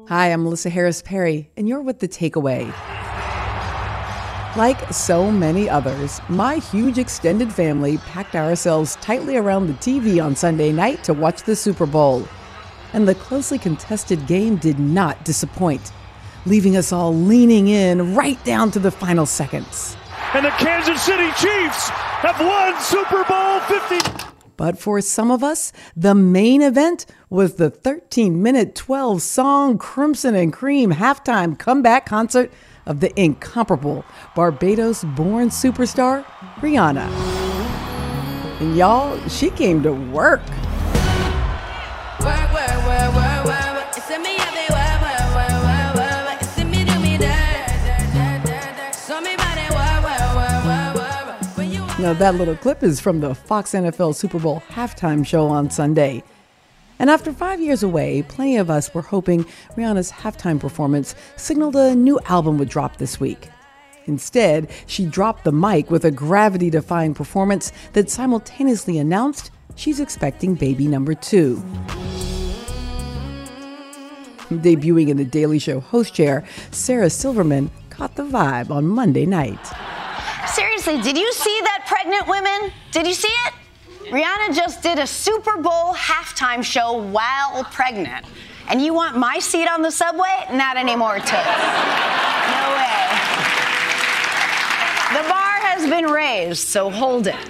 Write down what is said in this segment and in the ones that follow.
Hi, I'm Melissa Harris Perry, and you're with The Takeaway. Like so many others, my huge extended family packed ourselves tightly around the TV on Sunday night to watch the Super Bowl. And the closely contested game did not disappoint, leaving us all leaning in right down to the final seconds. And the Kansas City Chiefs have won Super Bowl 50. But for some of us, the main event was the 13-minute, 12-song Crimson and Cream halftime comeback concert of the incomparable Barbados-born superstar, Rihanna. And y'all, she came to work. Now, that little clip is from the Fox NFL Super Bowl halftime show on Sunday. And after 5 years away, plenty of us were hoping Rihanna's halftime performance signaled a new album would drop this week. Instead, she dropped the mic with a gravity-defying performance that simultaneously announced she's expecting baby number 2. Debuting in the Daily Show host chair, Sarah Silverman caught the vibe on Monday night. Seriously, did you see that, pregnant women? Did you see it? Rihanna just did a Super Bowl halftime show while pregnant. And you want my seat on the subway? Not anymore, too. No way. The bar has been raised, so hold it.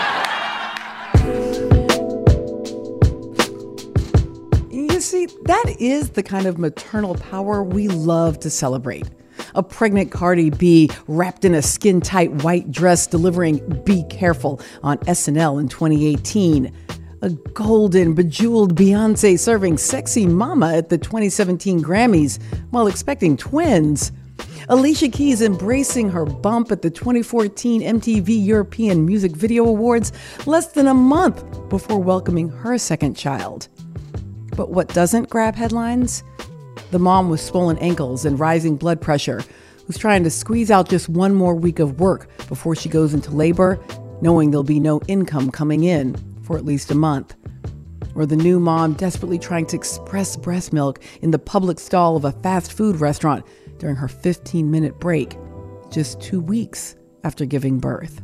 You see, that is the kind of maternal power we love to celebrate. A pregnant Cardi B wrapped in a skin-tight white dress delivering Be Careful on SNL in 2018. A golden, bejeweled Beyoncé serving Sexy Mama at the 2017 Grammys while expecting twins. Alicia Keys embracing her bump at the 2014 MTV European Music Video Awards less than a month before welcoming her second child. But what doesn't grab headlines? The mom with swollen ankles and rising blood pressure, who's trying to squeeze out just one more week of work before she goes into labor, knowing there'll be no income coming in for at least a month. Or the new mom desperately trying to express breast milk in the public stall of a fast food restaurant during her 15-minute break, just 2 weeks after giving birth.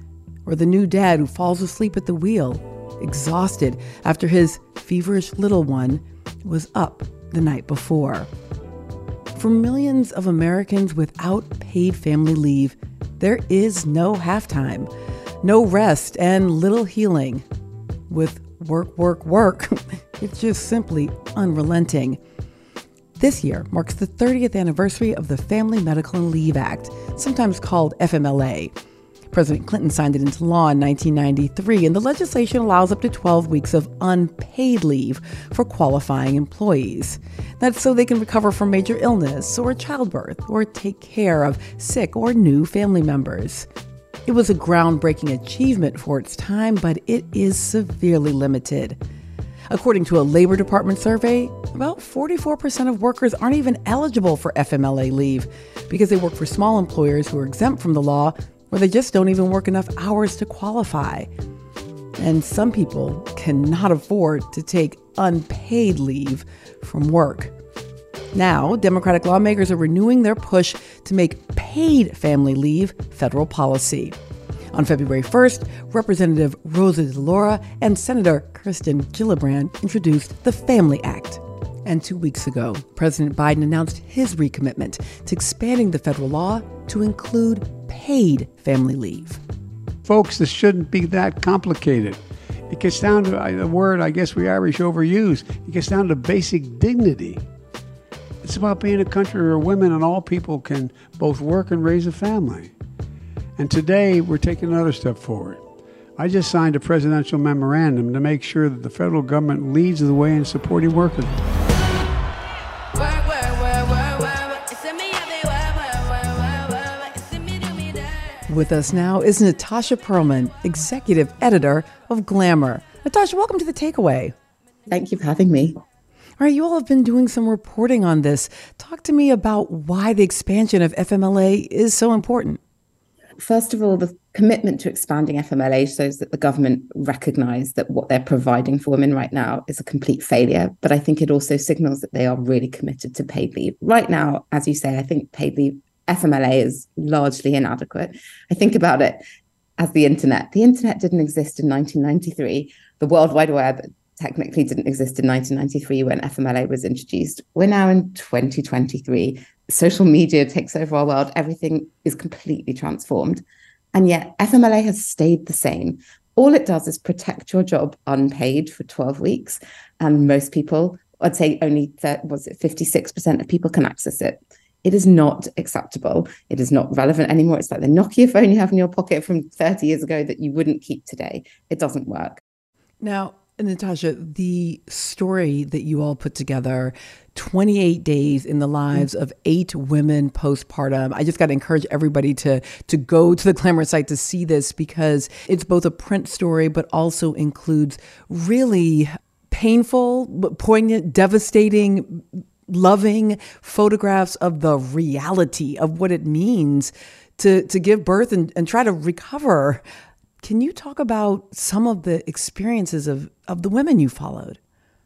Or the new dad who falls asleep at the wheel, exhausted after his feverish little one was up the night before. For millions of Americans without paid family leave, there is no halftime, no rest, and little healing. With work, it's just simply unrelenting. This year marks the 30th anniversary of the Family Medical Leave Act, sometimes called FMLA. President Clinton signed it into law in 1993, and the legislation allows up to 12 weeks of unpaid leave for qualifying employees. That's so they can recover from major illness or childbirth or take care of sick or new family members. It was a groundbreaking achievement for its time, but it is severely limited. According to a Labor Department survey, about 44% of workers aren't even eligible for FMLA leave because they work for small employers who are exempt from the law, or they just don't even work enough hours to qualify. And some people cannot afford to take unpaid leave from work. Now, Democratic lawmakers are renewing their push to make paid family leave federal policy. On February 1st, Representative Rosa DeLauro and Senator Kirsten Gillibrand introduced the Family Act. And 2 weeks ago, President Biden announced his recommitment to expanding the federal law to include paid family leave. Folks, this shouldn't be that complicated. It gets down to a word I guess we Irish overuse. It gets down to basic dignity. It's about being a country where women and all people can both work and raise a family. And today, we're taking another step forward. I just signed a presidential memorandum to make sure that the federal government leads the way in supporting workers. With us now is Natasha Perlman, executive editor of Glamour. Natasha, welcome to The Takeaway. Thank you for having me. All right, you all have been doing some reporting on this. Talk to me about why the expansion of FMLA is so important. First of all, the commitment to expanding FMLA shows that the government recognise that what they're providing for women right now is a complete failure. But I think it also signals that they are really committed to paid leave. Right now, as you say, I think paid leave, FMLA is largely inadequate. I think about it as the internet. The internet didn't exist in 1993. The World Wide Web technically didn't exist in 1993 when FMLA was introduced. We're now in 2023. Social media takes over our world. Everything is completely transformed. And yet FMLA has stayed the same. All it does is protect your job unpaid for 12 weeks. And most people, I'd say only 56% of people can access it. It is not acceptable. It is not relevant anymore. It's like the Nokia phone you have in your pocket from 30 years ago that you wouldn't keep today. It doesn't work. Now, Natasha, the story that you all put together, 28 days in the lives of 8 women postpartum. I just got to encourage everybody to go to the Glamour site to see this, because it's both a print story, but also includes really painful, but poignant, devastating, loving photographs of the reality of what it means to give birth and try to recover. Can you talk about some of the experiences of the women you followed?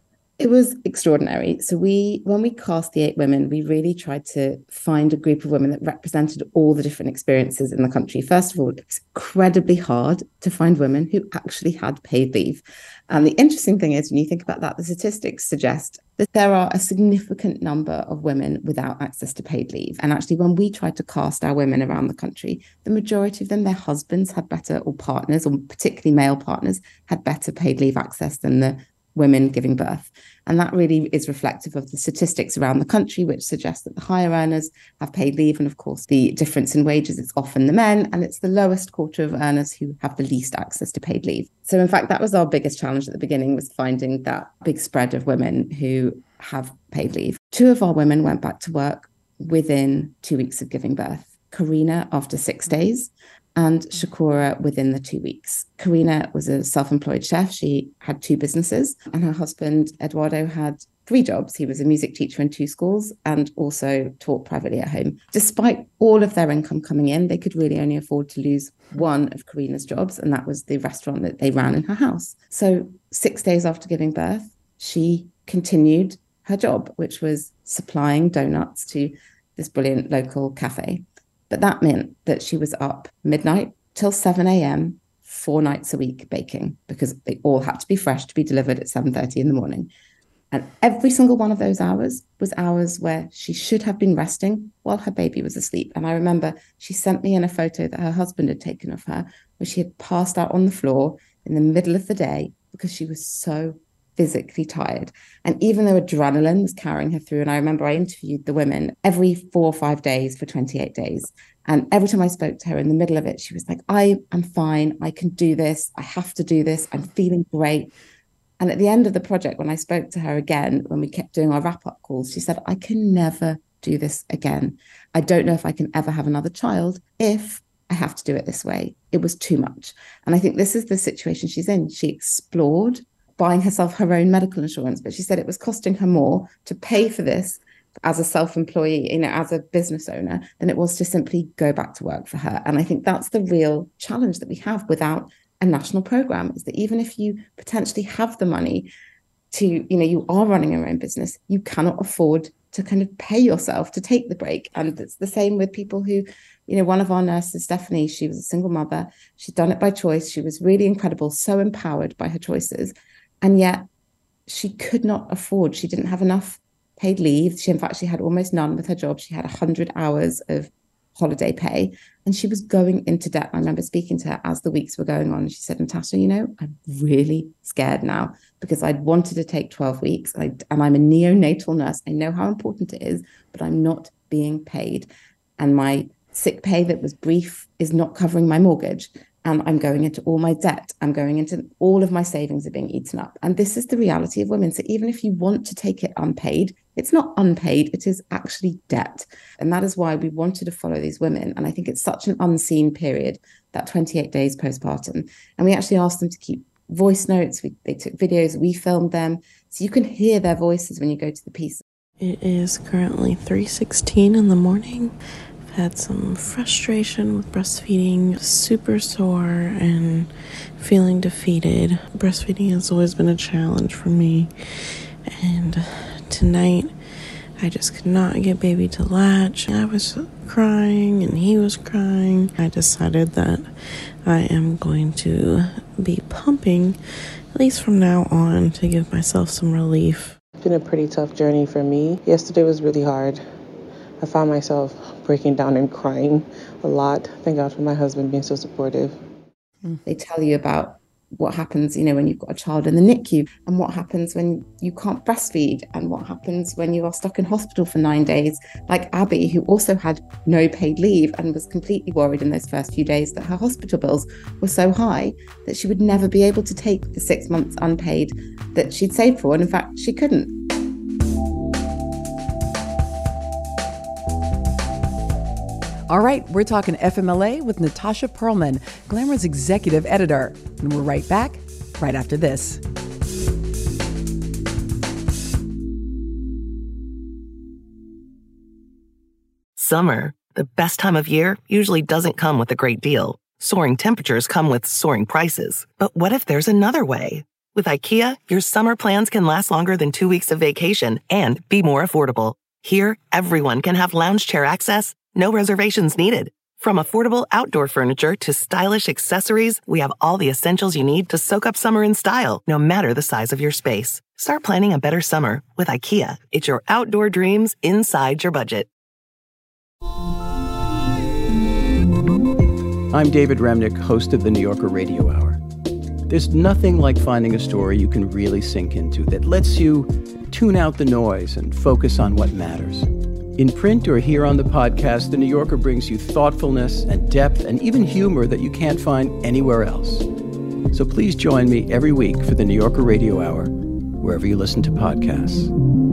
It was extraordinary. So when we cast the 8 women, we really tried to find a group of women that represented all the different experiences in the country. First of all, it's incredibly hard to find women who actually had paid leave. And the interesting thing is, when you think about that, the statistics suggest that there are a significant number of women without access to paid leave. And actually, when we tried to cast our women around the country, the majority of them, their husbands had better, or partners, or particularly male partners, had better paid leave access than the women giving birth. And that really is reflective of the statistics around the country, which suggest that the higher earners have paid leave. And of course, the difference in wages, it's often the men, and it's the lowest quarter of earners who have the least access to paid leave. So in fact, that was our biggest challenge at the beginning, was finding that big spread of women who have paid leave. 2 of our women went back to work within 2 weeks of giving birth. Karina after 6 days, and Shakura within the 2 weeks. Karina was a self-employed chef. She had 2 businesses, and her husband, Eduardo, had 3 jobs. He was a music teacher in 2 schools and also taught privately at home. Despite all of their income coming in, they could really only afford to lose one of Karina's jobs, and that was the restaurant that they ran in her house. So 6 days after giving birth, she continued her job, which was supplying donuts to this brilliant local cafe. But that meant that she was up midnight till 7 a.m. 4 nights a week baking, because they all had to be fresh to be delivered at 7:30 in the morning. And every single one of those hours was hours where she should have been resting while her baby was asleep. And I remember she sent me in a photo that her husband had taken of her, where she had passed out on the floor in the middle of the day because she was so physically tired. And even though adrenaline was carrying her through, and I remember I interviewed the women every 4 or 5 days for 28 days. And every time I spoke to her in the middle of it, she was like, I am fine. I can do this. I have to do this. I'm feeling great. And at the end of the project, when I spoke to her again, when we kept doing our wrap-up calls, she said, I can never do this again. I don't know if I can ever have another child if I have to do it this way. It was too much. And I think this is the situation she's in. She explored buying herself her own medical insurance, but she said it was costing her more to pay for this as a self-employee, as a business owner, than it was to simply go back to work for her. And I think that's the real challenge that we have without a national program, is that even if you potentially have the money to, you are running your own business, you cannot afford to kind of pay yourself to take the break. And it's the same with people who, one of our nurses, Stephanie, she was a single mother. She'd done it by choice. She was really incredible, so empowered by her choices. And yet she could not afford, she didn't have enough paid leave. She had almost none with her job. She had 100 hours of holiday pay, and she was going into debt. I remember speaking to her as the weeks were going on. And she said, Natasha, I'm really scared now, because I'd wanted to take 12 weeks and I'm a neonatal nurse. I know how important it is, but I'm not being paid. And my sick pay that was brief is not covering my mortgage. And I'm going into all my debt. I'm going into all of my savings are being eaten up. And this is the reality of women. So even if you want to take it unpaid, it's not unpaid, it is actually debt. And that is why we wanted to follow these women. And I think it's such an unseen period, that 28 days postpartum. And we actually asked them to keep voice notes. They took videos, we filmed them. So you can hear their voices when you go to the piece. It is currently 3:16 in the morning. I've had some frustration with breastfeeding, super sore and feeling defeated. Breastfeeding has always been a challenge for me. And tonight, I just could not get baby to latch. I was crying and he was crying. I decided that I am going to be pumping, at least from now on, to give myself some relief. It's been a pretty tough journey for me. Yesterday was really hard. I found myself breaking down and crying a lot. Thank God for my husband being so supportive. They tell you about what happens, when you've got a child in the NICU, and what happens when you can't breastfeed, and what happens when you are stuck in hospital for 9 days, like Abby, who also had no paid leave and was completely worried in those first few days that her hospital bills were so high that she would never be able to take the 6 months unpaid that she'd saved for. And in fact, she couldn't. All right, we're talking FMLA with Natasha Pearlman, Glamour's executive editor. And we're right back right after this. Summer, the best time of year, usually doesn't come with a great deal. Soaring temperatures come with soaring prices. But what if there's another way? With IKEA, your summer plans can last longer than 2 weeks of vacation and be more affordable. Here, everyone can have lounge chair access, no reservations needed. From affordable outdoor furniture to stylish accessories, we have all the essentials you need to soak up summer in style, no matter the size of your space. Start planning a better summer with IKEA. It's your outdoor dreams inside your budget. I'm David Remnick, host of the New Yorker Radio Hour. There's nothing like finding a story you can really sink into that lets you tune out the noise and focus on what matters. In print or here on the podcast, The New Yorker brings you thoughtfulness and depth and even humor that you can't find anywhere else. So please join me every week for The New Yorker Radio Hour, wherever you listen to podcasts.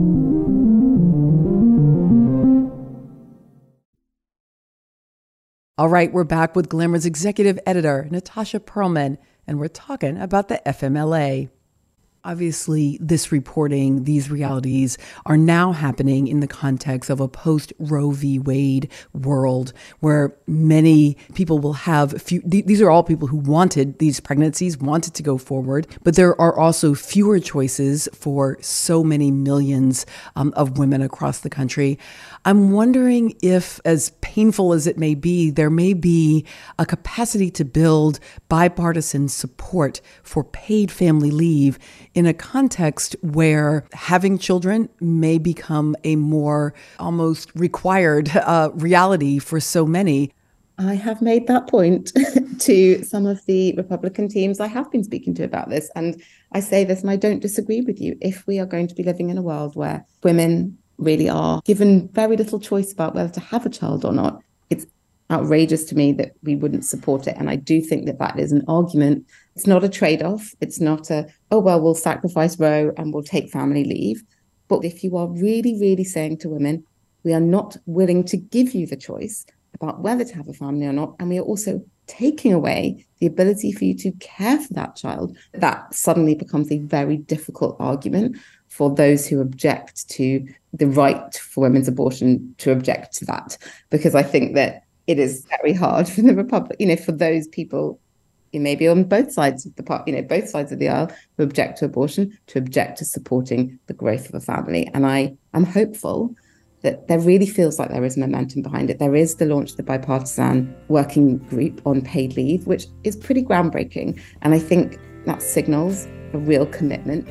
All right, we're back with Glamour's executive editor, Natasha Pearlman, and we're talking about the FMLA. Obviously, this reporting, these realities are now happening in the context of a post-Roe v. Wade world where many people will have these are all people who wanted these pregnancies, wanted to go forward, but there are also fewer choices for so many millions of women across the country. I'm wondering if, as painful as it may be, there may be a capacity to build bipartisan support for paid family leave in a context where having children may become a more almost required reality for so many. I have made that point to some of the Republican teams I have been speaking to about this. And I say this and I don't disagree with you. If we are going to be living in a world where women really are given very little choice about whether to have a child or not, it's outrageous to me that we wouldn't support it. And I do think that that is an argument. It's not a trade-off. It's not we'll sacrifice Roe and we'll take family leave. But if you are really, really saying to women, we are not willing to give you the choice about whether to have a family or not, and we are also taking away the ability for you to care for that child, that suddenly becomes a very difficult argument for those who object to the right for women's abortion to object to that. Because I think that it is very hard for the Republic, for those people, maybe on both sides of both sides of the aisle, who object to abortion, to object to supporting the growth of a family. And I am hopeful that there really feels like there is momentum behind it. There is the launch of the bipartisan working group on paid leave, which is pretty groundbreaking. And I think that signals a real commitment.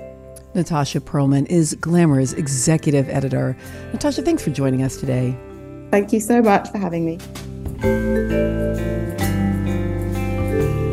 Natasha Pearlman is Glamour's executive editor. Natasha, thanks for joining us today. Thank you so much for having me.